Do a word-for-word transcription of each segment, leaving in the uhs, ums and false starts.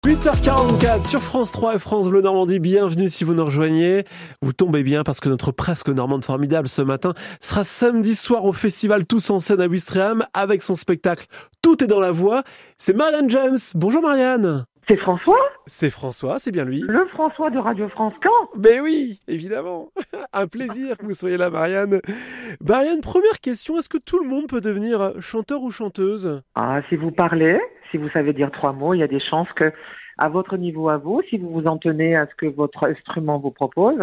huit heures quarante-quatre sur France trois et France Bleu Normandie, bienvenue si vous nous rejoignez. Vous tombez bien parce que notre presque normande formidable ce matin sera samedi soir au festival Tous en scène à Ouistreham avec son spectacle Tout est dans la voix. C'est Marianne James. Bonjour Marianne. C'est François ? C'est François, c'est bien lui. Le François de Radio France Caen ? Ben oui, évidemment. Un plaisir que vous soyez là Marianne. Marianne, première question, est-ce que tout le monde peut devenir chanteur ou chanteuse ? Ah, si vous parlez, si vous savez dire trois mots, il y a des chances que, à votre niveau à vous, si vous vous en tenez à ce que votre instrument vous propose,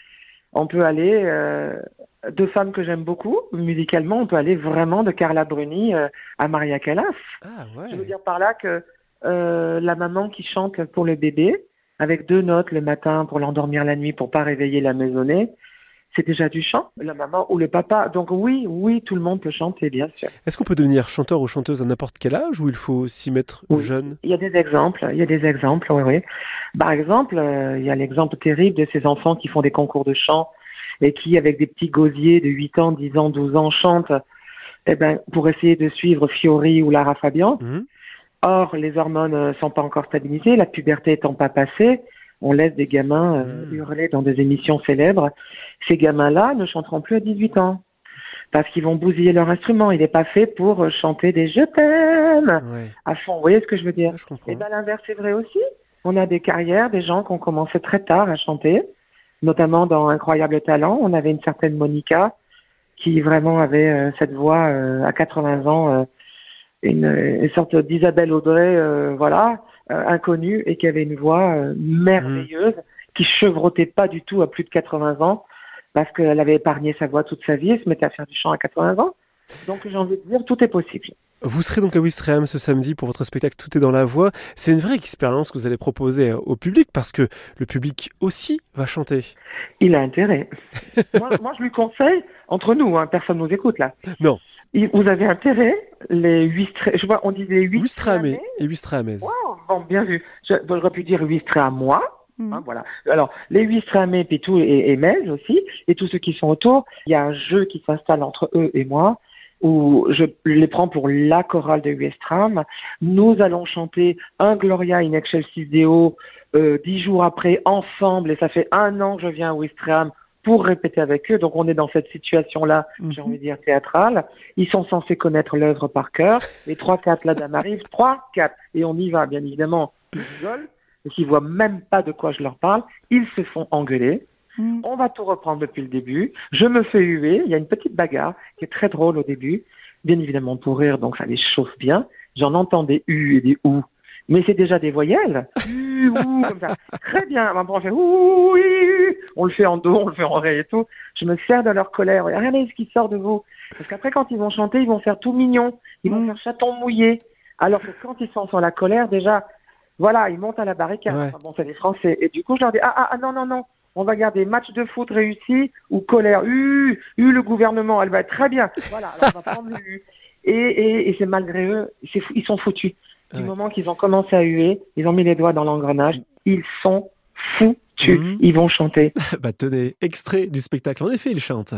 on peut aller, euh, deux femmes que j'aime beaucoup, musicalement, on peut aller vraiment de Carla Bruni euh, à Maria Callas. Ah ouais. Je veux dire par là que euh, la maman qui chante pour le bébé, avec deux notes le matin pour l'endormir la nuit, pour pas réveiller la maisonnée, c'est déjà du chant, la maman ou le papa. Donc oui, oui, tout le monde peut chanter, bien sûr. Est-ce qu'on peut devenir chanteur ou chanteuse à n'importe quel âge ou il faut s'y mettre Oui. jeune ? Il y a des exemples, il y a des exemples, oui, oui. Par exemple, euh, il y a l'exemple terrible de ces enfants qui font des concours de chant et qui, avec des petits gosiers de huit ans, dix ans, douze ans, chantent eh ben, pour essayer de suivre Fiori ou Lara Fabian. Mmh. Or, les hormones ne sont pas encore stabilisées, la puberté étant pas passée, on laisse des gamins euh, Mmh. hurler dans des émissions célèbres. Ces gamins-là ne chanteront plus à dix-huit ans parce qu'ils vont bousiller leur instrument. Il n'est pas fait pour euh, chanter des « je t'aime » Ouais, à fond. Vous voyez ce que je veux dire? je comprends. Et bien l'inverse est vrai aussi. On a des carrières, des gens qui ont commencé très tard à chanter, notamment dans Incroyable Talent. On avait une certaine Monica qui vraiment avait euh, cette voix euh, à quatre-vingts ans, euh, une, une sorte d'Isabelle Audrey, euh, voilà, euh, inconnue, et qui avait une voix euh, merveilleuse, qui chevrotait pas du tout à plus de quatre-vingts ans, parce qu'elle avait épargné sa voix toute sa vie et se mettait à faire du chant à quatre-vingts ans. Donc j'ai envie de dire, tout est possible. Vous serez donc à Ouistreham ce samedi pour votre spectacle Tout est dans la voix. C'est une vraie expérience que vous allez proposer au public parce que le public aussi va chanter. Il a intérêt. moi, moi, je lui conseille, entre nous, hein, personne nous écoute là. Non, Il- Vous avez intérêt, les Ouistreham, je vois, on disait huit Ouistreham et Ouistrehamaise. Wow, bon, bien vu. Je- J'aurais pu dire Ouistreham Mhm. Hein, voilà. Alors, les Ouistreham puis tout, et, et Mel aussi, et tous ceux qui sont autour, il y a un jeu qui s'installe entre eux et moi, où je les prends pour la chorale de Ouistreham. Nous allons chanter un Gloria in Excelsis Deo euh, dix jours après, ensemble, et ça fait un an que je viens à Ouistreham pour répéter avec eux. Donc, on est dans cette situation-là, Mhm. j'ai envie de dire théâtrale. Ils sont censés connaître l'œuvre par cœur. Les trois, quatre, la dame arrive. Trois, quatre. Et on y va, bien évidemment. Ils rigolent. Et s'ils voient même pas de quoi je leur parle, ils se font engueuler. Mhm. On va tout reprendre depuis le début. Je me fais huer. Il y a une petite bagarre qui est très drôle au début. Bien évidemment pour rire, donc ça les chauffe bien. J'en entends des U et des OU. Mais c'est déjà des voyelles. U, OU, comme ça. Très bien. Après, on fait OU, oui, U. On le fait en do, on le fait en ré et tout. Je me sers de leur colère. Regardez ce qui sort de vous. Parce qu'après, quand ils vont chanter, ils vont faire tout mignon. Ils vont Mhm. faire chaton mouillé. Alors que quand ils sont sur la colère, déjà, voilà, ils montent à la barricade. Ouais. Enfin bon, c'est les Français. Et du coup, je leur dis, ah, ah, ah, non, non, non. On va garder match de foot réussi ou colère. U, U, le gouvernement, elle va être très bien. Voilà, alors on va prendre le U. Et, et, et c'est malgré eux, c'est fou- ils sont foutus. Du Ouais. moment qu'ils ont commencé à huer, ils ont mis les doigts dans l'engrenage, ils sont foutus. Mhm. Ils vont chanter. Bah tenez, extrait du spectacle. En effet, il chante.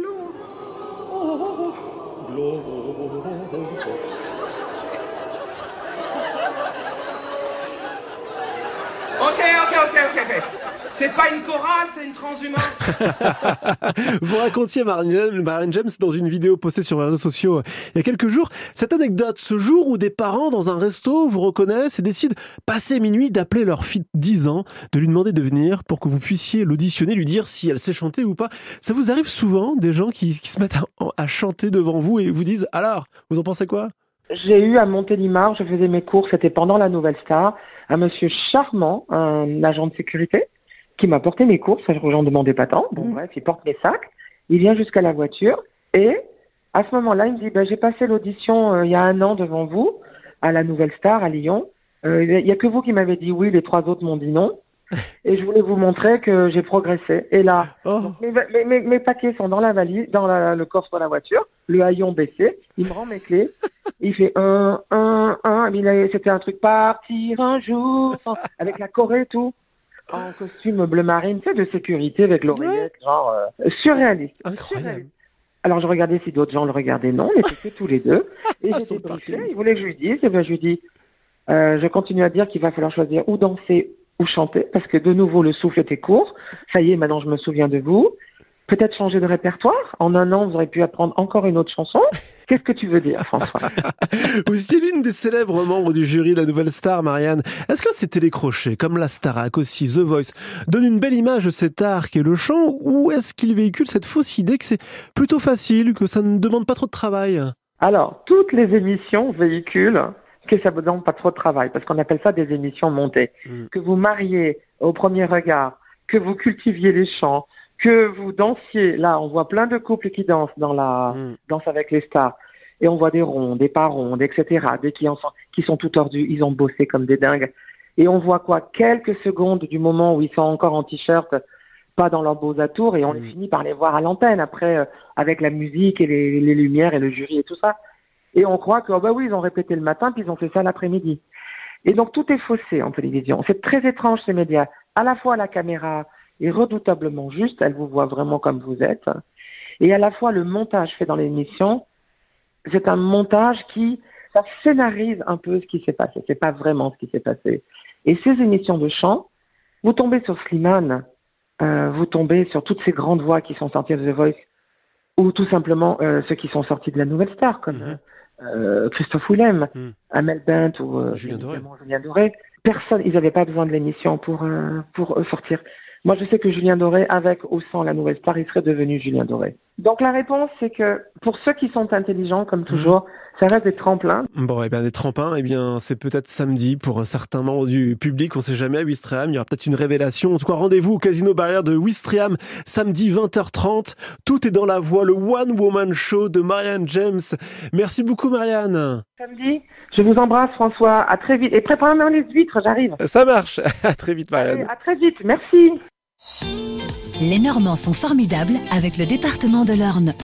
Ok, ok, ok, ok, ok. C'est pas une chorale, c'est une transhumance. Vous racontiez Marianne Marianne James dans une vidéo postée sur les réseaux sociaux il y a quelques jours cette anecdote, ce jour où des parents dans un resto vous reconnaissent et décident, passé minuit, d'appeler leur fille de dix ans, de lui demander de venir pour que vous puissiez l'auditionner, lui dire si elle sait chanter ou pas. Ça vous arrive souvent, des gens qui, qui se mettent à, à chanter devant vous et vous disent « Alors, vous en pensez quoi ?» J'ai eu à Montélimar, je faisais mes cours, c'était pendant la Nouvelle Star, un monsieur charmant, un agent de sécurité, qui m'a porté mes courses, j'en demandais pas tant, bon Mmh. bref, il porte mes sacs, il vient jusqu'à la voiture, et à ce moment-là, il me dit, ben, j'ai passé l'audition euh, il y a un an devant vous, à la Nouvelle Star, à Lyon, euh, il y a que vous qui m'avez dit oui, les trois autres m'ont dit non, et je voulais vous montrer que j'ai progressé, et là, Oh. donc, mes, mes, mes, mes paquets sont dans la valise, dans la, le coffre de la voiture, le haillon baissé, il me rend mes clés, il fait un, un, un, il a- c'était un truc partir un jour, avec la Corée et tout, en costume bleu marine, tu sais, de sécurité avec l'oreillette, genre euh, surréaliste. Incroyable. Surréaliste. Alors je regardais si d'autres gens le regardaient, non, on était que tous les deux, et Ah, j'ai son débriefé, parking. il voulait que je lui dise, et ben je lui dis, Euh, je continue à dire qu'il va falloir choisir ou danser ou chanter, parce que de nouveau, le souffle était court. Ça y est, maintenant, je me souviens de vous. Peut-être changer de répertoire. En un an, vous aurez pu apprendre encore une autre chanson. Qu'est-ce que tu veux dire, François? Vous étiez l'une des célèbres membres du jury de la Nouvelle Star, Marianne. Est-ce que ces télécrochets, comme la Starac aussi, The Voice, donnent une belle image de cet art qu'est le chant, ou est-ce qu'ils véhiculent cette fausse idée que c'est plutôt facile, que ça ne demande pas trop de travail? Alors, toutes les émissions véhiculent que ça ne demande pas trop de travail, parce qu'on appelle ça des émissions montées. Mmh. Que vous mariez au premier regard, que vous cultiviez les chants, que vous dansiez. Là, on voit plein de couples qui dansent dans la mmh. Danse avec les stars. Et on voit des ronds, des pas rondes, et cetera. Des qui, en sont, qui sont tout tordus. Ils ont bossé comme des dingues. Et on voit quoi? Quelques secondes du moment où ils sont encore en t-shirt, pas dans leurs beaux atours, et on mmh. finit par les voir à l'antenne après, euh, avec la musique et les, les lumières et le jury et tout ça. Et on croit que, oh bah oui, ils ont répété le matin, puis ils ont fait ça l'après-midi. Et donc, tout est faussé en télévision. C'est très étrange, ces médias. À la fois, la caméra est redoutablement juste, elle vous voit vraiment comme vous êtes. Et à la fois, le montage fait dans l'émission, c'est un montage qui, ça scénarise un peu ce qui s'est passé. C'est pas vraiment ce qui s'est passé. Et ces émissions de chant, vous tombez sur Slimane, euh, vous tombez sur toutes ces grandes voix qui sont sorties de The Voice, ou tout simplement euh, ceux qui sont sortis de la Nouvelle Star, comme mmh. euh, Christophe Willem, mmh. Amel Bent ou euh, Julien Doré. Julien Doré. Personne, ils n'avaient pas besoin de l'émission pour, euh, pour euh, sortir. Moi, je sais que Julien Doré, avec ou sans la Nouvelle Star, il serait devenu Julien Doré. Donc la réponse, c'est que pour ceux qui sont intelligents, comme toujours, mmh. ça reste des tremplins. Bon, et bien des tremplins, et bien c'est peut-être samedi pour certains membres du public, on ne sait jamais, à Ouistreham, il y aura peut-être une révélation. En tout cas, rendez-vous au Casino Barrière de Ouistreham, samedi vingt heures trente. Tout est dans la voix, le One Woman Show de Marianne James. Merci beaucoup, Marianne. Samedi, je vous embrasse, François. À très vite. Et préparez-moi les huîtres, j'arrive. Ça marche. À très vite, Marianne. Allez, à très vite. Merci. Les Normands sont formidables avec le département de l'Orne.